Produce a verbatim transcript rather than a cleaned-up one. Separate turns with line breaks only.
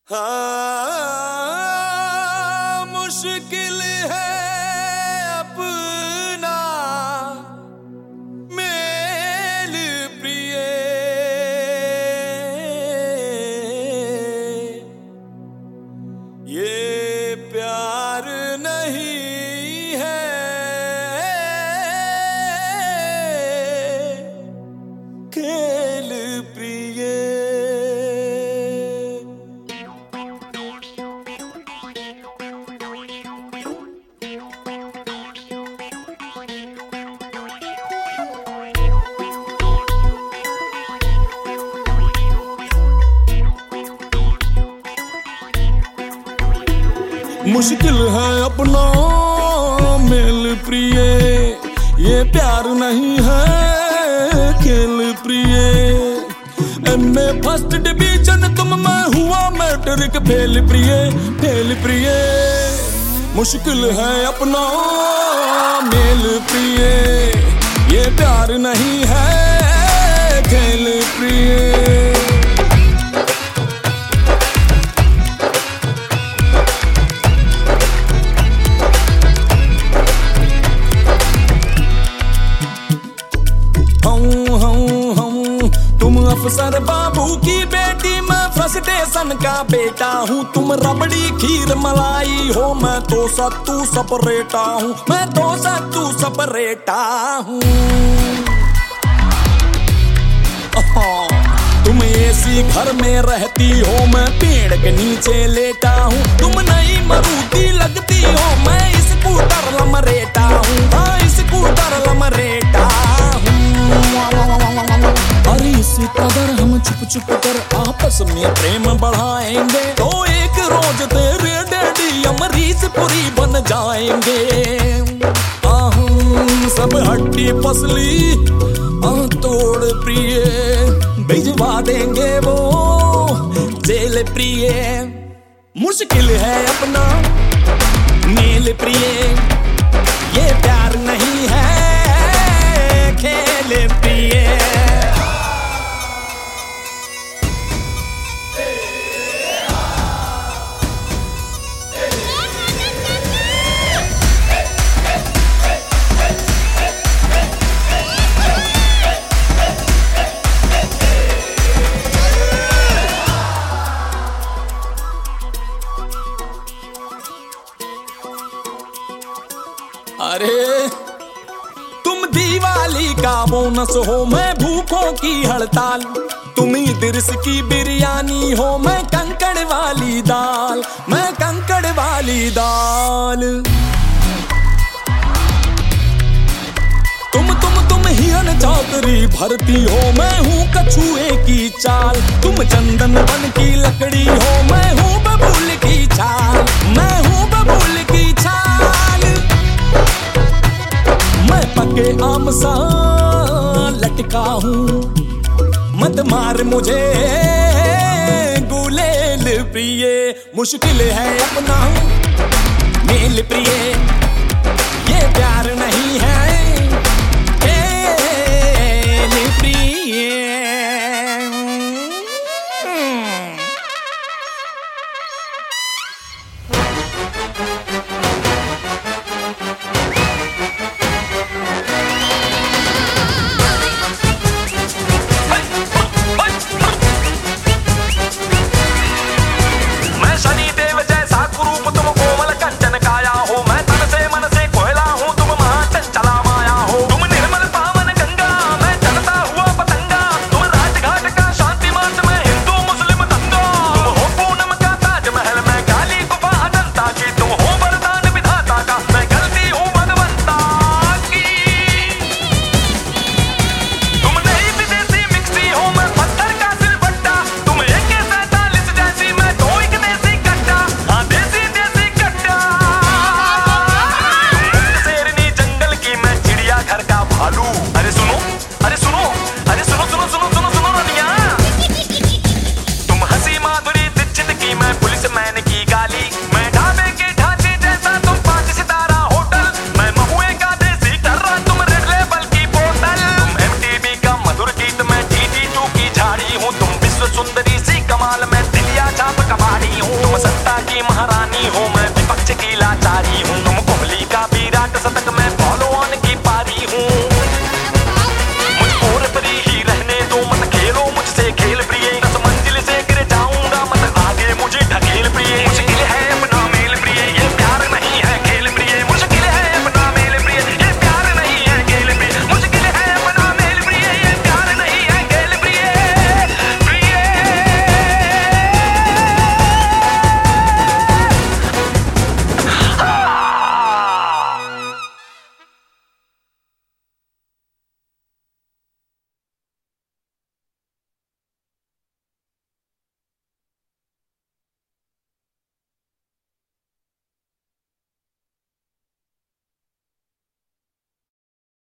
हाँ, मुश्किल है अपना मेल प्रिय, ये प्यार नहीं है खेल प्रिय। मुश्किल है अपना मेल प्रिय, ये प्यार नहीं है खेल प्रिय। एम ए फर्स्ट डिवीजन तुम, मैं हुआ मैट्रिक फेल प्रिय, फेल प्रिय। मुश्किल है अपना मेल प्रिय, ये प्यार नहीं है खेल प्रिय। तुम अफसर बाबू की बेटी, मैं फ्रस्ट्रेशन का बेटा हूँ। तुम रबड़ी खीर मलाई हो, मैं तो सत्तू सपरेटा हूँ, मैं तो सत्तू सपरेटा हूँ। तुम एसी घर में रहती हो, मैं पेड़ के नीचे लेटा हूँ। तुम नई मरूती लगती हो, मैं स्कूटर लमरेटा हूँ, हाँ स्कूटर लमरेटा हूँ। अरे इसी कदर हम छुप छुप कर आपस में प्रेम बढ़ाएंगे, तो एक रोज तेरे डैडी अमरीश पुरी बन जाएंगे। आहूं सब हड्डी पसली आ तोड़ प्रिय, भिजवा देंगे वो जेल प्रिय। मुश्किल है अपना मेल प्रिय, ये प्यार नहीं है खेल प्रिय। अरे तुम दिवाली का बोनस हो, मैं भूखों की हड़ताल। तुम इदरिस की बिरयानी हो, मैं कंकड़ वाली दाल, मैं कंकड़ वाली दाल। तुम तुम तुम हिरन चौधरी भरती हो, मैं हूँ कछुए की चाल। तुम चंदन वन की लकड़ी हो, मैं हूँ बबूल की छाल, मैं हूँ बबूल की छाल। मैं पके आम सा लटका हूँ, मत मार मुझे गुलेल प्रिय। मुश्किल है अपना मेल प्रिय, ये प्यार नहीं है खेल प्रिय।
सुंदरी सी कमाल में